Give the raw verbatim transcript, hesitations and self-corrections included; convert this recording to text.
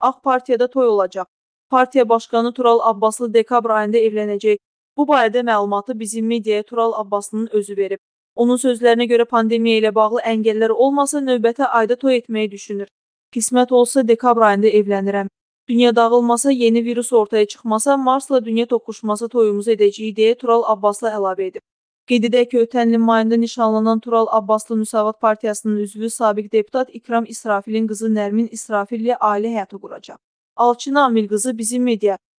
Ağ Partiyada toy olacaq. Partiya başqanı Tural Abbaslı dekabr ayında evlənəcək. Bu barədə məlumatı bizim mediaya Tural Abbaslı'nın özü verib. Onun sözlərinə görə pandemiya ilə bağlı əngəllər olmasa növbəti ayda toy etməyi düşünür. Qismət olsa dekabr ayında evlənirəm. Dünya dağılmasa, yeni virus ortaya çıxmasa, Marsla dünya toqquşması toyumuzu edəcəyik deyə Tural Abbaslı əlavə edib. Qeyd edək ki, ötən ilin mayında nişanlanan Tural Abbaslı Müsavat Partiyasının üzvü sabiq deputat İkram İsrafilin qızı Nərmin İsrafillə ailə həyatı quracaq. Alçın Amil qızı bizim media